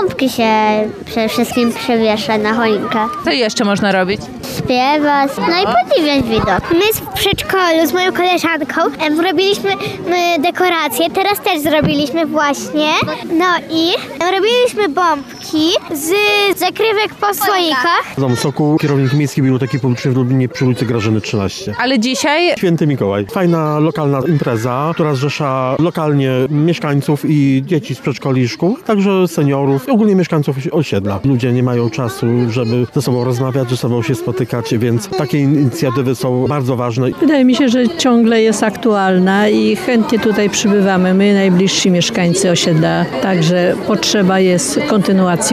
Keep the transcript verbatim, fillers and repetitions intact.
bombki się przede wszystkim przewiesza na choinkę. Co jeszcze można robić? Śpiewać, no i podziwiać widok. My w przedszkolu z moją koleżanką em, robiliśmy m, dekoracje, teraz też zrobiliśmy właśnie. No i em, robiliśmy bombki z zakrywek po słoikach. Dom Soku, kierownik Miejskiej Biblioteki Publicznej w Lublinie przy ulicy Grażyny trzynaście. Ale dzisiaj Święty Mikołaj. Fajna, lokalna impreza, która zrzesza lokalnie mieszkańców i dzieci z przedszkoli i szkół, także seniorów, ogólnie mieszkańców osiedla. Ludzie nie mają czasu, żeby ze sobą rozmawiać, ze sobą się spotykać, więc takie inicjatywy są bardzo ważne. Wydaje mi się, że ciągle jest aktualna i chętnie tutaj przybywamy, my najbliżsi mieszkańcy osiedla, także potrzeba jest kontynuacji.